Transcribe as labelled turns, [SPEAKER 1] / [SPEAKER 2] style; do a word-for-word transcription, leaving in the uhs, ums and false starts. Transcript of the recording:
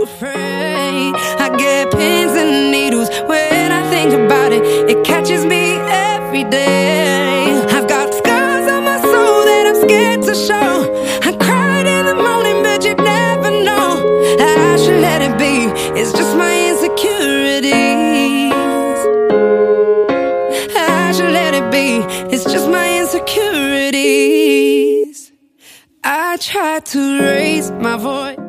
[SPEAKER 1] afraid. I get pins and needles when I think about it. It catches me every day. I've got scars on my soul that I'm scared to show. I cried in the morning, but you'd never know that I should let it be. It's just my insecurities. I should let it be. It's just my insecurities. I try to raise my voice.